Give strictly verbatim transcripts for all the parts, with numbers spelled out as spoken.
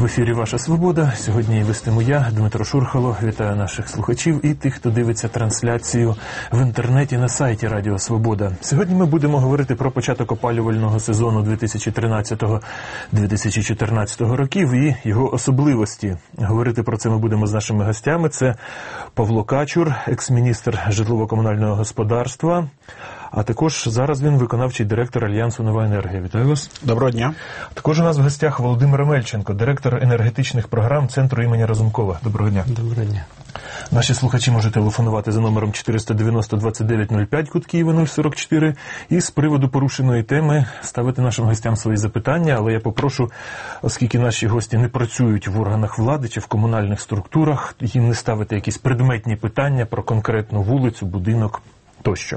В ефірі «Ваша Свобода». Сьогодні вестиму я, Дмитро Шурхало. Вітаю наших слухачів і тих, хто дивиться трансляцію в інтернеті на сайті Радіо Свобода. Сьогодні ми будемо говорити про початок опалювального сезону дві тисячі тринадцятого - дві тисячі чотирнадцятого років і його особливості. Говорити про це ми будемо з нашими гостями. Це Павло Качур, екс-міністр житлово-комунального господарства, а також зараз він виконавчий директор Альянсу «Нова енергія». Вітаю вас. Доброго дня. Також у нас в гостях Володимир Омельченко, директор енергетичних програм Центру імені Разумкова. Доброго дня. Доброго дня. Наші слухачі можуть телефонувати за номером чотириста дев'яносто двадцять дев'ять нуль п'ять, код Києва нуль сорок чотири, і з приводу порушеної теми ставити нашим гостям свої запитання, але я попрошу, оскільки наші гості не працюють в органах влади чи в комунальних структурах, їм не ставити якісь предметні питання про конкретну вулицю, будинок тощо.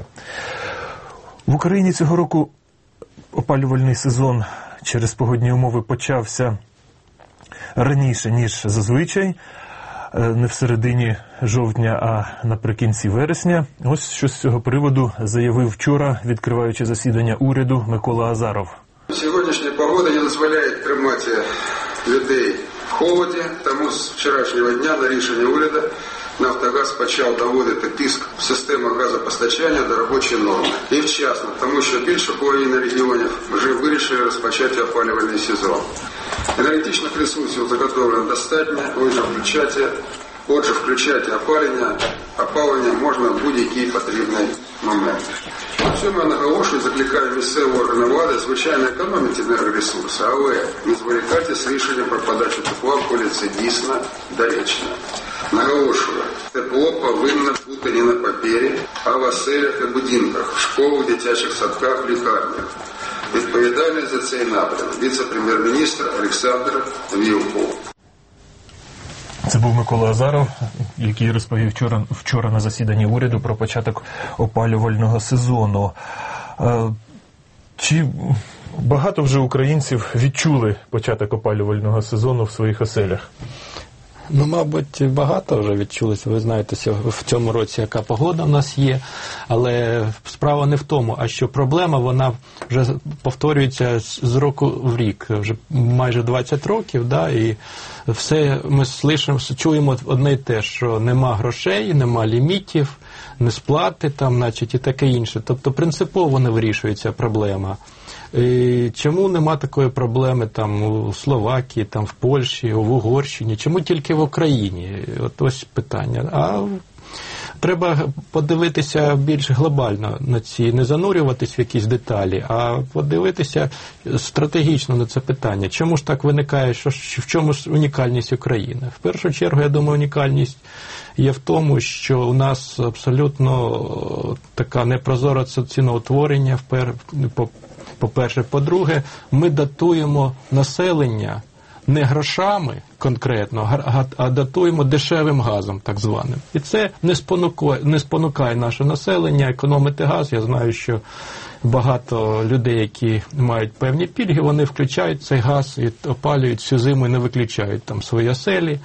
В Україні цього року опалювальний сезон через погодні умови почався раніше, ніж зазвичай, не в середині жовтня, а наприкінці вересня. Ось що з цього приводу заявив вчора, відкриваючи засідання уряду, Микола Азаров. Сьогоднішня погода не дозволяє тримати людей в холоді, тому з вчорашнього дня на рішення уряду Нафтогаз почав доводити тиск в систему газопостачання до робочої норми. І вчасно, тому що більше половини регіонів вже вирішили розпочати опалювальний сезон. Енергетичних ресурсів заготовлено достатньо, отже, включати, отже, включати опалення, опалення можна в будь-який потрібний момент. На цьому я наголошую, закликаю місцеві органи влади, звичайно, економити енергоресурси, але не зволікати з рішенням про подачу тепла, коли це дійсно доречно. Наголошую, тепло повинно бути не на папері, а в оселях і будинках, в школах, дитячих садках, лікарнях. Відповідальний за цей напрям віце-прем'єр-міністр Олександр Вілкул. Це був Микола Азаров, який розповів вчора, вчора на засіданні уряду про початок опалювального сезону. Чи багато вже українців відчули початок опалювального сезону в своїх оселях? Ну, мабуть, багато вже відчулося. Ви знаєте, в цьому році яка погода в нас є, але справа не в тому, а що проблема, вона вже повторюється з року в рік, вже майже двадцять років, да, і все ми слышимо, чуємо одне й те, що нема грошей, нема лімітів, не сплати там, значить, і таке інше. Тобто принципово не вирішується проблема. І чому нема такої проблеми там у Словакії, там в Польщі, в Угорщині? Чому тільки в Україні? От ось питання. А треба подивитися більш глобально на ці, не занурюватись в якісь деталі, а подивитися стратегічно на це питання. Чому ж так виникає, що, в чому ж унікальність України? В першу чергу, я думаю, унікальність є в тому, що у нас абсолютно така непрозора ціноутворення, по По-перше. По-друге, ми датуємо населення не грошами конкретно, а датуємо дешевим газом, так званим. І це не спонукає, не спонукає наше населення економити газ. Я знаю, що багато людей, які мають певні пільги, вони включають цей газ і опалюють всю зиму і не виключають там свої оселі.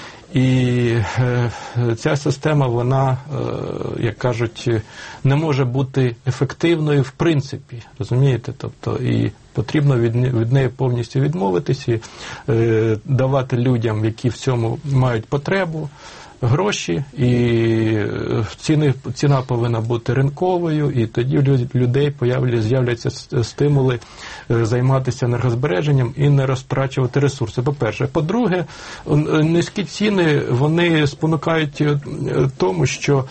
І е, ця система, вона, е, як кажуть, не може бути ефективною в принципі, розумієте? Тобто, і потрібно від, від неї повністю відмовитися і е, давати людям, які в цьому мають потребу, гроші, і ціни, ціна повинна бути ринковою, і тоді у людей з'являться стимули займатися енергозбереженням і не розтрачувати ресурси. По-перше. По-друге, низькі ціни, вони спонукають тому, що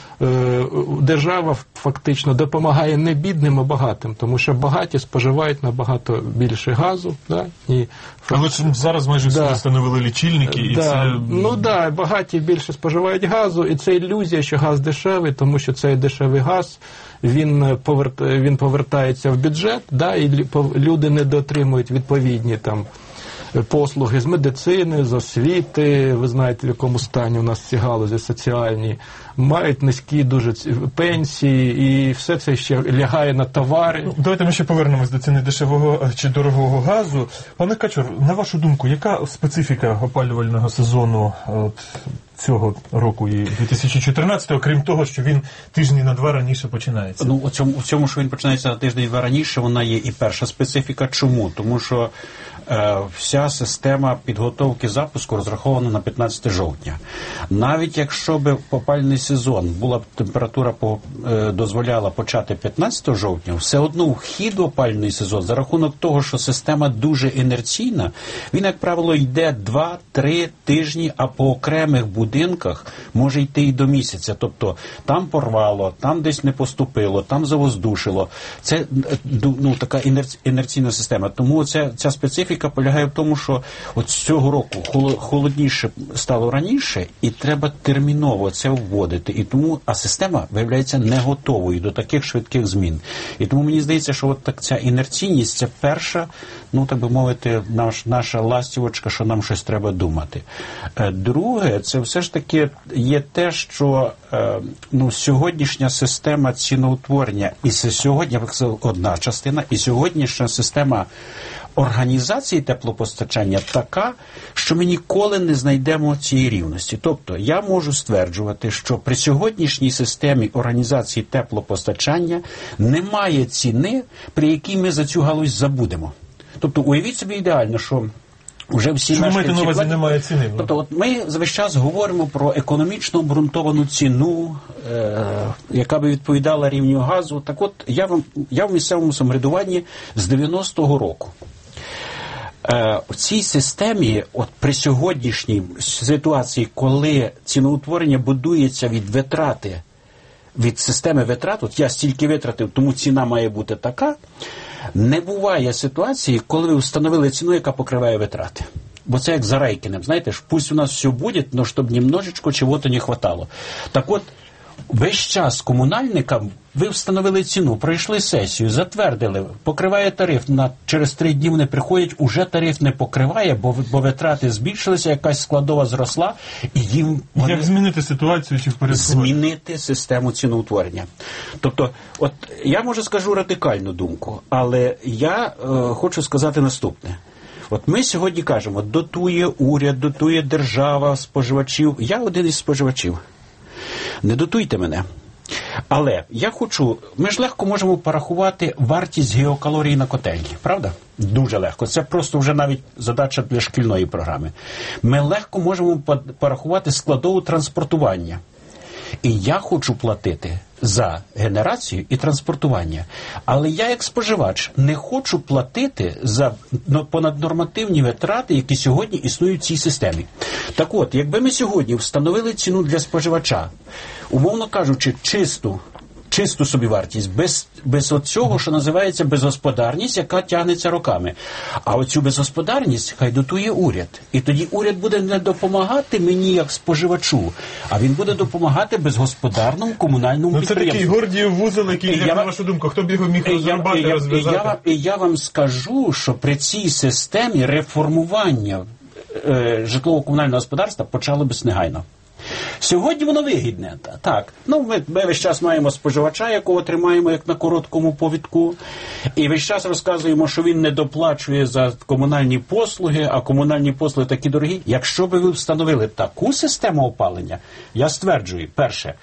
держава фактично допомагає не бідним, а багатим, тому що багаті споживають набагато більше газу. Да? І але зараз майже всі да. встановили лічильники. І да. це... Ну так, да, багаті більше споживають газу, і це ілюзія, що газ дешевий, тому що цей дешевий газ, він, поверт... він повертається в бюджет, да, і люди не дотримують відповідні там послуги з медицини, з освіти, ви знаєте, в якому стані у нас ці галузі соціальні, мають низькі дуже пенсії, і все це ще лягає на товари. Ну, давайте ми ще повернемось до ціни дешевого чи дорогого газу. Пане Качур, на вашу думку, яка специфіка опалювального сезону от, цього року і дві тисячі чотирнадцятого, крім того, що він тижні на два раніше починається? Ну, у цьому, у цьому, що він починається на тиждень-два раніше, вона є і перша специфіка. Чому? Тому що вся система підготовки запуску розрахована на п'ятнадцяте жовтня. Навіть якщо б опалювальний сезон, була б температура дозволяла почати п'ятнадцятого жовтня, все одно вхід в опалювальний сезон за рахунок того, що система дуже інерційна, він, як правило, йде два-три тижні, а по окремих будинках може йти і до місяця. Тобто там порвало, там десь не поступило, там завоздушило. Це ну, така інерційна система. Тому ця, ця специфіка полягає в тому, що от з цього року холодніше стало раніше, і треба терміново це вводити. І тому, а система, виявляється, не готовою до таких швидких змін. І тому мені здається, що от так ця інерційність, це перша, ну, так би мовити, наш, наша ластівочка, що нам щось треба думати. Друге, це все ж таки є те, що ну, сьогоднішня система ціноутворення, і сьогодні, як сказав, одна частина, і сьогоднішня система організації теплопостачання така, що ми ніколи не знайдемо цієї рівності. Тобто, я можу стверджувати, що при сьогоднішній системі організації теплопостачання немає ціни, при якій ми за цю галузь забудемо. Тобто, уявіть собі ідеально, що уже всі Що мешканці... на увазі плат... немає ціни? Тобто, от ми весь час говоримо про економічно обґрунтовану ціну, е- яка би відповідала рівню газу. Так от, я, вам, я в місцевому самоврядуванні з дев'яностого року. Е- в цій системі, от при сьогоднішній ситуації, коли ціноутворення будується від витрати, від системи витрат, от я стільки витратив, тому ціна має бути така, не буває ситуації, коли ви встановили ціну, яка покриває витрати. Бо це як за Райкіним, знаєте, пусть у нас все буде, но щоб немножечко чого-то не хватало. Так от, весь час комунальникам ви встановили ціну, пройшли сесію, затвердили, покриває тариф, на, через три дні вони приходять, уже тариф не покриває, бо, бо витрати збільшилися, якась складова зросла, і їм... Вони... Як змінити ситуацію чи впорядкувати? Змінити систему ціноутворення. Тобто, от я, може, скажу радикальну думку, але я е, хочу сказати наступне. От ми сьогодні кажемо, дотує уряд, дотує держава споживачів. Я один із споживачів. Не дотуйте мене. Але я хочу, ми ж легко можемо порахувати вартість геокалорій на котельні, правда? Дуже легко. Це просто вже навіть задача для шкільної програми. Ми легко можемо порахувати складову транспортування. І я хочу платити за генерацію і транспортування. Але я, як споживач, не хочу платити за понаднормативні витрати, які сьогодні існують в цій системі. Так от, якби ми сьогодні встановили ціну для споживача, умовно кажучи, чисту, чисту собівартість, без, без оцього, що називається безгосподарність, яка тягнеться роками. А оцю безгосподарність хай дотує уряд. І тоді уряд буде не допомагати мені як споживачу, а він буде допомагати безгосподарному комунальному ну, підприємству. Це такий Гордіїв вузол, який, як на вашу думку, хто б його міг розрубати, і я, розв'язати? І я, і я вам скажу, що при цій системі реформування е, житлово-комунального господарства почало би негайно. Сьогодні воно вигідне, так. Ну, ми, ми весь час маємо споживача, якого тримаємо як на короткому повідку, і весь час розказуємо, що він не доплачує за комунальні послуги, а комунальні послуги такі дорогі. Якщо би ви встановили таку систему опалення, я стверджую, перше,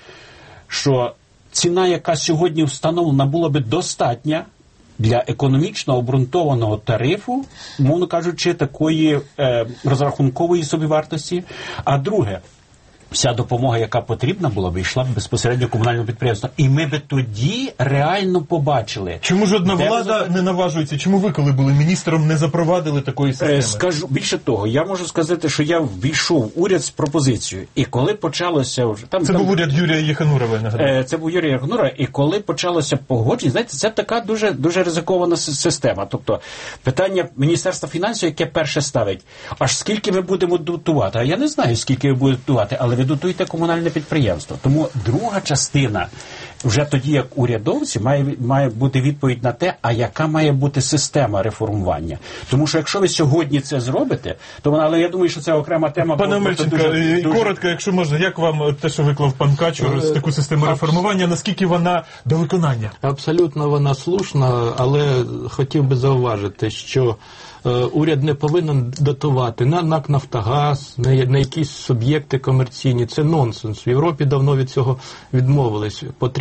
що ціна, яка сьогодні встановлена, була би достатня для економічно обґрунтованого тарифу, мовно кажучи, такої е, розрахункової собівартості. А друге, вся допомога, яка потрібна була б, йшла б безпосередньо комунальному підприємству. І ми би тоді реально побачили. Чому жодна влада ви... не наважується? Чому ви, коли були міністром, не запровадили такої системи? Е, скажу, більше того, я можу сказати, що я ввійшов в уряд з пропозицією. І коли почалося вже... Там, це там, був уряд Юрія Єханурова, я нагадаю. Е, це був Юрій Єханурова. І коли почалося погодження, знаєте, це така дуже, дуже ризикована система. Тобто, питання Міністерства фінансів, яке перше ставить, аж скільки ми будемо дотувати? А я не знаю, скільки ви будете дотувати, але ви дотуєте комунальне підприємство. Тому друга частина, вже тоді, як урядовці, має, має бути відповідь на те, а яка має бути система реформування. Тому що якщо ви сьогодні це зробите, то вона, але я думаю, що це окрема тема. Пане Омельченко, дуже, дуже... коротко, якщо можна, як вам те, що виклав пан Качур, з таку систему реформування, наскільки вона до виконання? Абсолютно вона слушна, але хотів би зауважити, що уряд не повинен дотувати на НАК «Нафтогаз», на, на якісь суб'єкти комерційні. Це нонсенс. В Європі давно від цього відмовились. Потрібно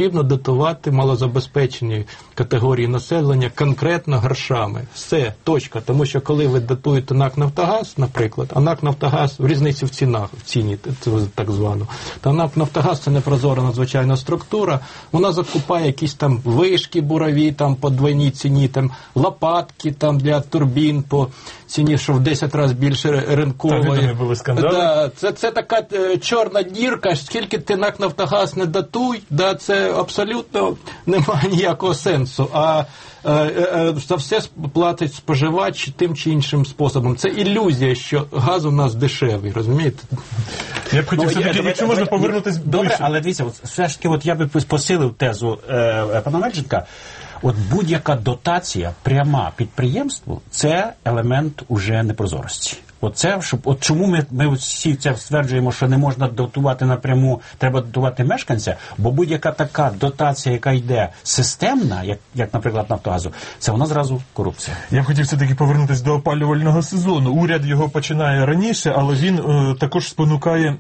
потрібно дотувати малозабезпечені категорії населення конкретно грошами. Все, точка. Тому що коли ви дотуєте НАК «Нафтогаз», наприклад, а НАК «Нафтогаз» в різниці в цінах, в ціні так звану, та НАК «Нафтогаз» це непрозора надзвичайна структура, вона закупає якісь там вишки бурові там по двойній ціні, там лопатки там для турбін по ціні, що в десять разів більше ринкової. Так, були скандали. Да, це, це така е, чорна дірка, скільки ти НАК «Нафтогаз» не датуй, да, це абсолютно немає ніякого сенсу. А е, е, за все платить споживач тим чи іншим способом. Це ілюзія, що газ у нас дешевий, розумієте? Я б хотів Ну, все-таки, я- якщо можна повернутися Добре, ближче. але дивіться, от, все ж таки, от я би посилив тезу е, пана Мельченка. От будь-яка дотація пряма підприємству – це елемент уже непрозорості. Оце, щоб, от чому ми, ми всі це стверджуємо, що не можна дотувати напряму, треба дотувати мешканця, бо будь-яка така дотація, яка йде системна, як, як наприклад, «Нафтогазу», це вона зразу корупція. Я б хотів все-таки повернутися до опалювального сезону. Уряд його починає раніше, але він е, також спонукає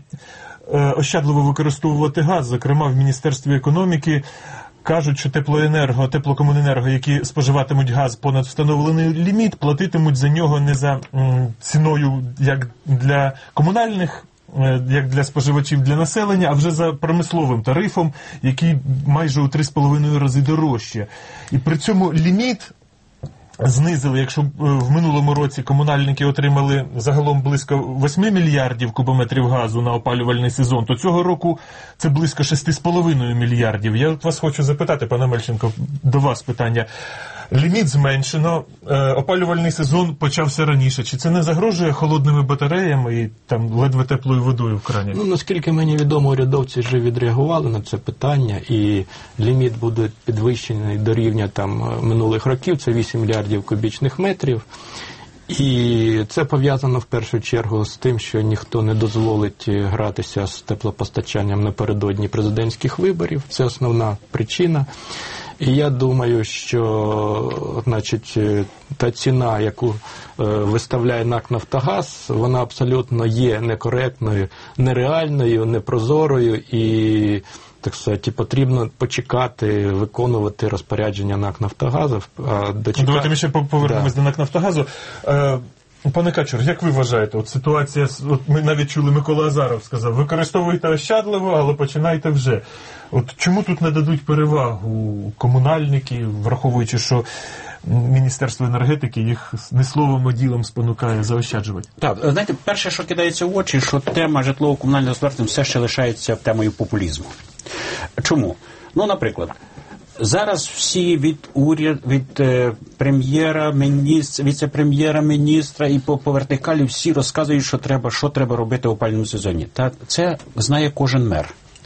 е, ощадливо використовувати газ. Зокрема, в Міністерстві економіки кажуть, що теплоенерго, теплокомуненерго, які споживатимуть газ понад встановлений ліміт, платитимуть за нього не за м, ціною, як для комунальних, е, як для споживачів, для населення, а вже за промисловим тарифом, який майже у три з половиною рази дорожче. І при цьому ліміт знизили, якщо в минулому році комунальники отримали загалом близько восьми мільярдів кубометрів газу на опалювальний сезон, то цього року це близько шести з половиною мільярдів. Я от вас хочу запитати, пане Мельченко, до вас питання. Ліміт зменшено, опалювальний сезон почався раніше. Чи це не загрожує холодними батареями і там ледве теплою водою в крані? Ну, наскільки мені відомо, урядовці вже відреагували на це питання, і ліміт буде підвищений до рівня там минулих років, це вісім мільярдів кубічних метрів. І це пов'язано в першу чергу з тим, що ніхто не дозволить гратися з теплопостачанням напередодні президентських виборів. Це основна причина. І я думаю, що, значить, та ціна, яку е, виставляє НАК «Нафтогаз», вона абсолютно є некоректною, нереальною, непрозорою і, так сказати, потрібно почекати, виконувати розпорядження НАК «Нафтогазу». А дочекати... Давайте ми ще повернемось да. до НАК «Нафтогазу». Е, Пане Качур, як ви вважаєте, от ситуація, от ми навіть чули, Микола Азаров сказав, використовуйте ощадливо, але починайте вже. От чому тут не дадуть перевагу комунальники, враховуючи, що Міністерство енергетики їх не словом, а ділом спонукає заощаджувати? Так, знаєте, перше, що кидається в очі, що тема житлово-комунального господарства все ще лишається темою популізму. Чому? Ну, наприклад, зараз всі від уряд, від е, прем'єра, міністра, віце-прем'єра, міністра і по, по вертикалі всі розказують, що треба, що треба робити в опалювальному сезоні. Та це знає кожен мер.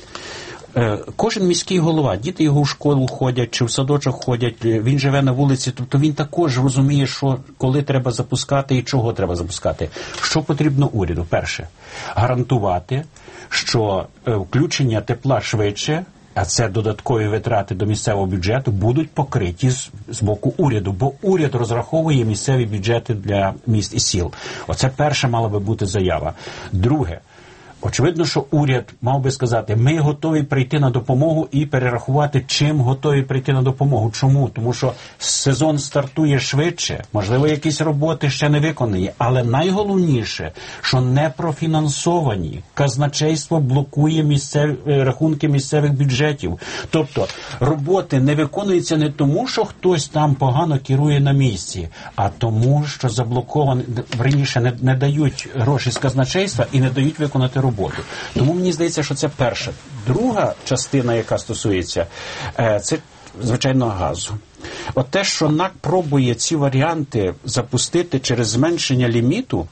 Е, кожен міський голова, діти його в школу ходять чи в садочок ходять, він живе на вулиці, тобто він також розуміє, що коли треба запускати і чого треба запускати. Що потрібно уряду? Перше, гарантувати, що е, включення тепла швидше, а це додаткові витрати до місцевого бюджету, будуть покриті з, з боку уряду, бо уряд розраховує місцеві бюджети для міст і сіл. Оце перша мала би бути заява. Друге, очевидно, що уряд мав би сказати, ми готові прийти на допомогу і перерахувати, чим готові прийти на допомогу. Чому? Тому що сезон стартує швидше, можливо, якісь роботи ще не виконані, але найголовніше, що не профінансовані. Казначейство блокує місцеві, рахунки місцевих бюджетів. Тобто роботи не виконуються не тому, що хтось там погано керує на місці, а тому, що заблоковані, раніше не, не дають гроші з казначейства і не дають виконати роботу. Роботу. Тому мені здається, що це перша. Друга частина, яка стосується, це, звичайно, газу. От те, що НАК пробує ці варіанти запустити через зменшення ліміту,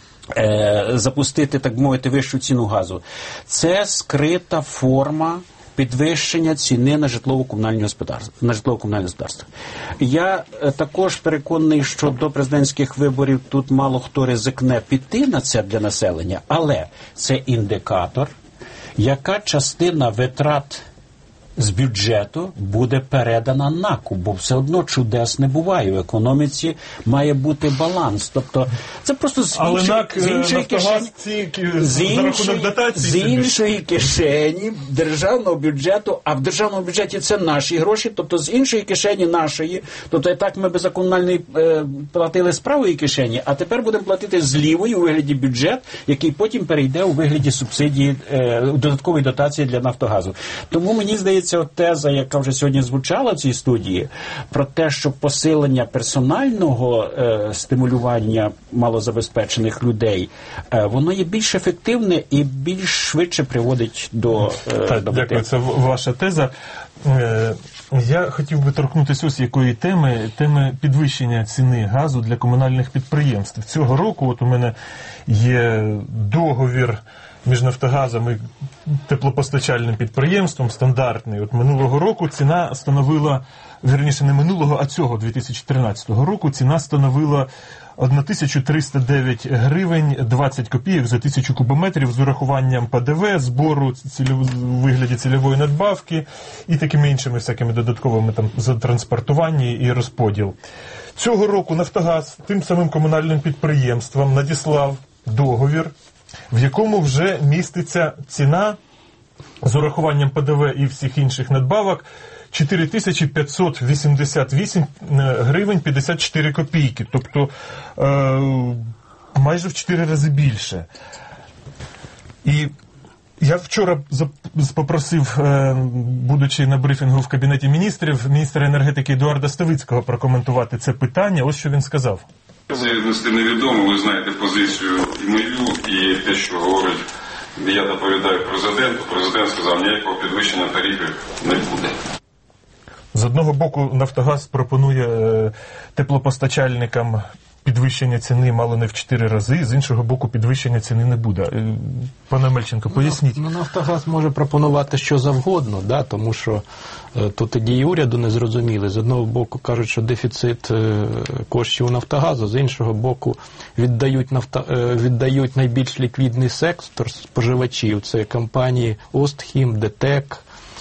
запустити, так мовити, вищу ціну газу, це скрита форма підвищення ціни на житлово-комунальне господарство. На житлово-комунальне господарство. Я е, також переконаний, що до президентських виборів тут мало хто ризикне піти на це для населення, але це індикатор, яка частина витрат з бюджету буде передана НАКу, бо все одно чудес не буває. В економіці має бути баланс. Тобто це просто з Але іншої, НАК, з іншої Нафтогаз, кишені, ці, з за іншої, рахунок дотацій, з іншої кишені державного бюджету, а в державному бюджеті це наші гроші, тобто з іншої кишені нашої, тобто і так ми би за комунальний е, платили з правої кишені, а тепер будемо платити з лівої у вигляді бюджет, який потім перейде у вигляді субсидії, е, додаткової дотації для Нафтогазу. Тому мені здається, от теза, яка вже сьогодні звучала в цій студії, про те, що посилення персонального е, стимулювання малозабезпечених людей, е, воно є більш ефективне і більш швидше приводить до... Е, так, до дякую, це ваша теза. Е, я хотів би торкнутися ось якої теми, теми підвищення ціни газу для комунальних підприємств. Цього року от у мене є договір між Нафтогазом і теплопостачальним підприємством стандартний. От минулого року ціна становила, вірніше не минулого, а цього дві тисячі тринадцятого року ціна становила тисячу триста дев'ять гривень двадцять копійок за тисячу кубометрів з урахуванням Пе Де Ве, збору цільов... в вигляді цільової надбавки і такими іншими всякими додатковими там за транспортування і розподіл. Цього року Нафтогаз тим самим комунальним підприємствам надіслав договір, в якому вже міститься ціна з урахуванням Пе Де Ве і всіх інших надбавок чотири тисячі п'ятсот вісімдесят вісім гривень п'ятдесят чотири копійки, тобто е- майже в чотири рази більше. І я вчора попросив, будучи на брифінгу в Кабінеті міністрів, міністра енергетики Едуарда Ставицького прокоментувати це питання. Ось що він сказав. Це віднести невідомо, ви знаєте позицію і мою, і те, що говорить, я доповідаю президенту. Президент сказав, ніякого підвищення тарифів не буде. З одного боку, Нафтогаз пропонує теплопостачальникам підвищення ціни мало не в чотири рази, з іншого боку, підвищення ціни не буде. Пане Омельченко, поясніть. Ну, Нафтогаз може пропонувати що завгодно, да, тому що е, тут і дії уряду не зрозуміли. З одного боку кажуть, що дефіцит е, коштів у Нафтогазу, з іншого боку віддають, нафта, е, віддають найбільш ліквідний сектор споживачів. Це компанії Остхім, ДТЕК.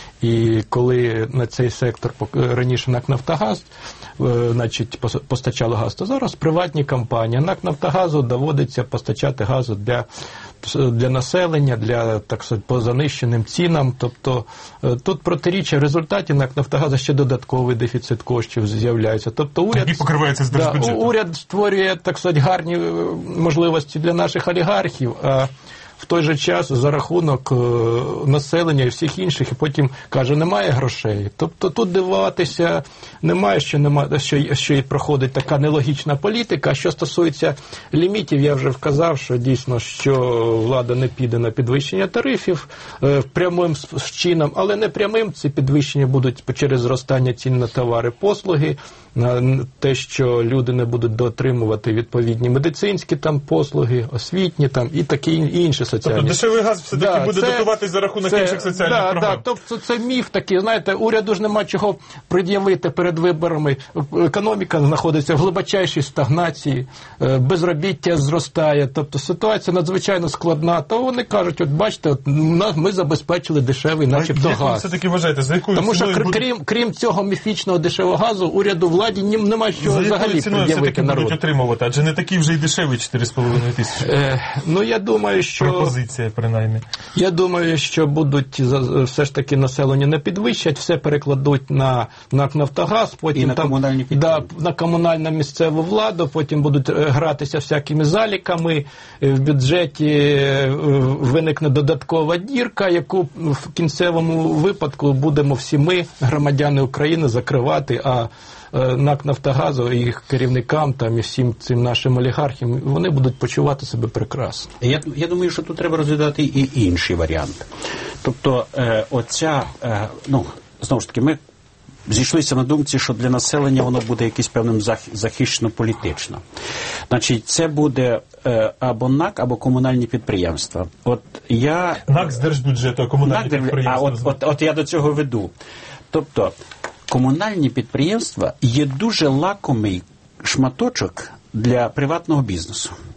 І коли на цей сектор раніше НАК «Нафтогаз» значить, постачало газ, то зараз приватні компанії. НАК «Нафтогазу» доводиться постачати газу для, для населення, для, так сказати, по занищеним цінам. Тобто тут протиріччя в результаті НАК «Нафтогазу» ще додатковий дефіцит коштів з'являється. Тобто уряд, і покривається з держбюджету. Да, уряд створює, так сказати, гарні можливості для наших олігархів, а в той же час за рахунок е, населення і всіх інших, і потім каже, немає грошей. Тобто тут дивуватися немає, що, немає, що, що і проходить така нелогічна політика. А що стосується лімітів, я вже вказав, що дійсно, що влада не піде на підвищення тарифів е, прямим чином, але не прямим. Ці підвищення будуть через зростання цін на товари, послуги, на те, що люди не будуть доотримувати відповідні медицинські там послуги, освітні там і такі інші соціальні. Тобто дешевий газ все-таки да, буде це, дотуватись за рахунок це, інших соціальних да, програм. Да, тобто це міф такий, знаєте, уряду ж нема чого пред'явити перед виборами. Економіка знаходиться в глибочайшій стагнації, безробіття зростає, тобто ситуація надзвичайно складна. То вони кажуть, от бачите, от, ми забезпечили дешевий начебто газ. Як ви все-таки вважаєте, за якою Тому що ціною крім, буде... крім цього міфічного дешевого газу, уряду владі немає що за взагалі пред'явити народу. будуть отримувати? Адже не такий вже й дешевий чотири з половиною тисячі. Е, ну, я думаю, що... Пропозиція, принаймні. Я думаю, що будуть все ж таки населення не підвищать, все перекладуть на НАК «Нафтогаз», потім і на там, комунальні да, на комунальну місцеву владу, потім будуть гратися всякими заліками, в бюджеті виникне додаткова дірка, яку в кінцевому випадку будемо всі ми, громадяни України, закривати, а НАК «Нафтогазу» і їх керівникам там, і всім цим нашим олігархам, вони будуть почувати себе прекрасно. Я, я думаю, що тут треба розглядати і інший варіант. Тобто, е, оця, е, ну, знову ж таки, ми зійшлися на думці, що для населення воно буде якийсь певним захищено-політично. Значить, це буде е, або НАК, або комунальні підприємства. От я... НАК з держбюджету, а комунальні НАК, підприємства. А от, от, от я до цього веду. Тобто, комунальні підприємства є дуже лакомий шматочок для приватного бізнесу.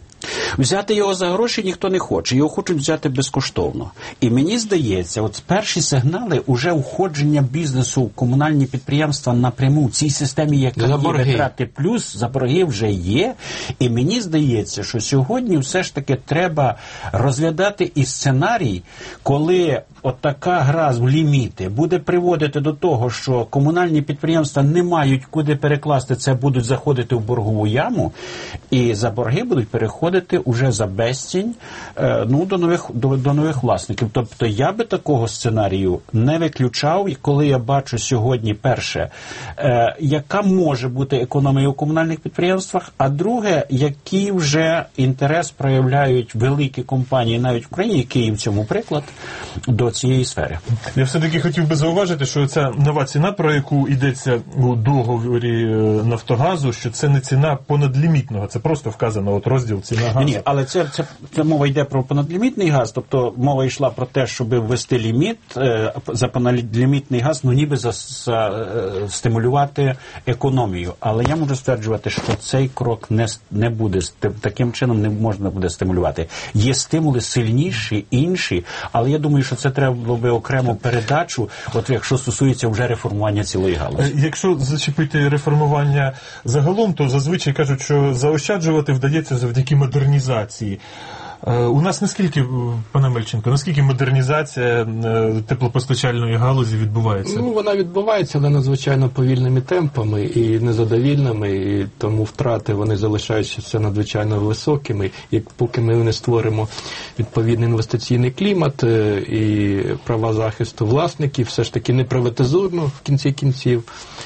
Взяти його за гроші ніхто не хоче, його хочуть взяти безкоштовно. І мені здається, от перші сигнали уже входження бізнесу в комунальні підприємства напряму в цій системі, яка є витрати плюс, за борги вже є. І мені здається, що сьогодні все ж таки треба розглядати і сценарій, коли от така гра в ліміти буде приводити до того, що комунальні підприємства не мають куди перекласти, це будуть заходити в боргову яму, і за борги будуть переходити уже за безцінь ну, до нових, до, до нових власників. Тобто я би такого сценарію не виключав, коли я бачу сьогодні, перше, е, яка може бути економія у комунальних підприємствах, а друге, який вже інтерес проявляють великі компанії, навіть в Україні, Київ в цьому приклад, до цієї сфери. Я все-таки хотів би зауважити, що ця нова ціна, про яку йдеться у договорі Нафтогазу, що це не ціна понадлімітного, це просто вказано, от розділ ціна газу. Ні, але це, це, це мова йде про понадлімітний газ, тобто мова йшла про те, щоб ввести ліміт е, за понадлімітний газ, ну ніби за, за е, стимулювати економію. Але я можу стверджувати, що цей крок не, не буде, таким чином не можна буде стимулювати. Є стимули сильніші, інші, але я думаю, що це треба було би окрему передачу, от якщо стосується вже реформування цілої галузі. Якщо зачепити реформування загалом, то зазвичай кажуть, що заощаджувати вдається завдяки модернізації. У нас наскільки, пане Мельченко, наскільки модернізація теплопостачальної галузі відбувається? Ну, вона відбувається, але надзвичайно повільними темпами і незадовільними, і тому втрати вони залишаються надзвичайно високими. І поки ми не створимо відповідний інвестиційний клімат і права захисту власників, все ж таки не приватизуємо в кінці кінців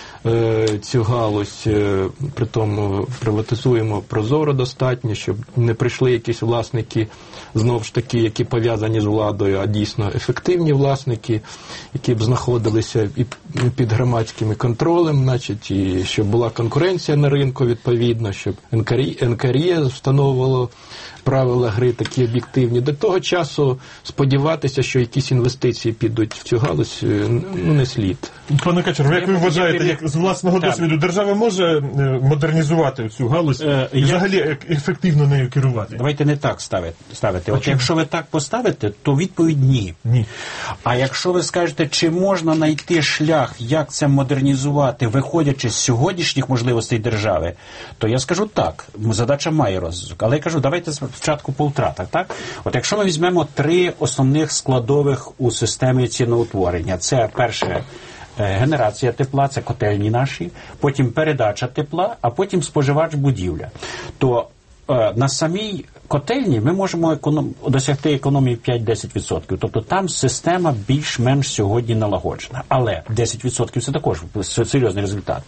цю галузь, при тому приватизуємо прозоро достатньо, щоб не прийшли якісь власники, знову ж таки, які пов'язані з владою, а дійсно ефективні власники, які б знаходилися і під громадським контролем, значить, і щоб була конкуренція на ринку відповідно, щоб ен ка ер є встановило правила гри такі об'єктивні. До того часу сподіватися, що якісь інвестиції підуть в цю галузь, ну, не слід. Пане Качур, як ви вважаєте, як з власного так. досвіду, держава може модернізувати цю галузь е, і взагалі я... ефективно нею керувати? Давайте не так ставити. ставити. От якщо ви так поставите, то відповідь ні. Ні. А якщо ви скажете, чи можна знайти шлях, як це модернізувати, виходячи з сьогоднішніх можливостей держави, то я скажу так, задача має розвиток. Але я кажу, давайте спочатку по втратах. Так? От якщо ми візьмемо три основних складових у системі ціноутворення, це перше, генерація тепла, це котельні наші, потім передача тепла, а потім споживач будівля. То е, на самій котельні ми можемо економ... досягти економії п'ять-десять відсотків. Тобто там система більш-менш сьогодні налагоджена. Але десять відсотків це також серйозний результат.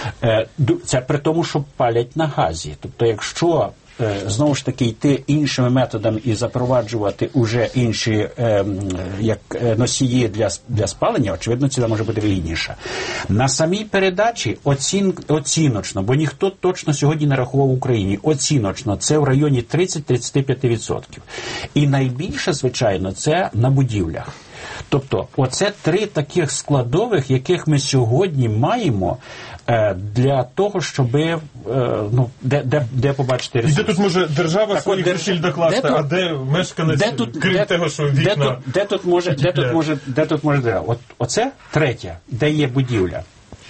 Е, це при тому, що палять на газі. Тобто якщо знову ж таки йти іншими методами і запроваджувати уже інші е, як носії для, для спалення, очевидно, ціна може бути вигідніша. На самій передачі оцін, оціночно, бо ніхто точно сьогодні не рахував в Україні, оціночно це в районі тридцять-тридцять п'ять відсотків. І найбільше, звичайно, це на будівлях. Тобто, оце три таких складових, яких ми сьогодні маємо е, для того, щоб е, ну, де, де, де побачити ресурси. І де тут може держава так, своїх держ... зусиль докласти, де а де мешканець, де тут, крім де, того, що вікна... Де тут, де тут може, де тут може, де тут може держава? От, оце третє, де є будівля.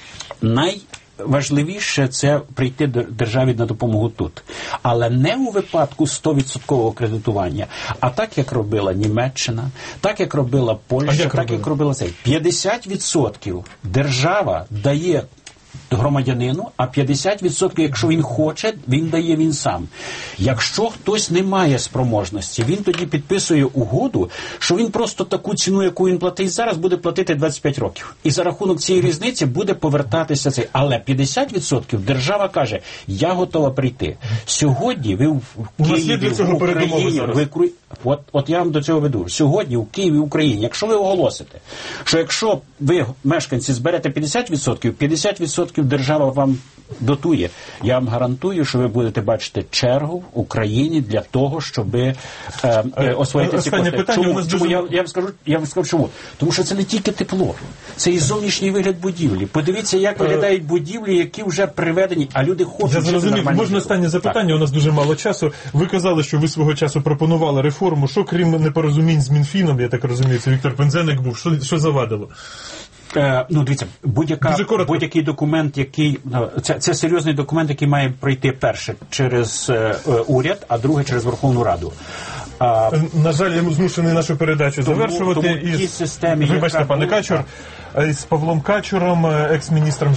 Най... Важливіше це прийти державі на допомогу тут. Але не у випадку сто відсотків кредитування, а так, як робила Німеччина, так, як робила Польща, як так, робила? як робила цей. п'ятдесят відсотків держава дає громадянину, а п'ятдесят відсотків, якщо він хоче, він дає він сам. Якщо хтось не має спроможності, він тоді підписує угоду, що він просто таку ціну, яку він платить зараз, буде платити двадцять п'ять років. І за рахунок цієї різниці буде повертатися цей. Але п'ятдесят відсотків держава каже, я готова прийти. Сьогодні ви в Києві, в Україні, ви, от, от я вам до цього веду. Сьогодні в Києві, в Україні, якщо ви оголосите, що якщо ви, мешканці, зберете п'ятдесят відсотків, п'ятдесят відсотків держава вам дотує. Я вам гарантую, що ви будете бачити чергу в Україні для того, щоб е, е, освоїти ці кошти. Питання, чому? чому? Дуже... Я, я, вам скажу, я вам скажу чому. Тому що це не тільки тепло, це і зовнішній вигляд будівлі. Подивіться, як виглядають будівлі, які вже приведені, а люди хочуть Я жити зрозумів. нормально. Можна останнє запитання, у нас дуже мало часу. Ви казали, що ви свого часу пропонували реформу. Що, крім непорозумінь з Мінфіном, я так розумію, це Віктор Пинзеник був, що, що завадило? Е, ну, дивіться, будь-яка, будь-який документ, який... Це, це серйозний документ, який має пройти перше через е, уряд, а друге через Верховну Раду. А, На жаль, я змушений нашу передачу тому, завершувати. Тому із... системі, Вибачте, пане була... Качур, із Павлом Качуром, екс-міністром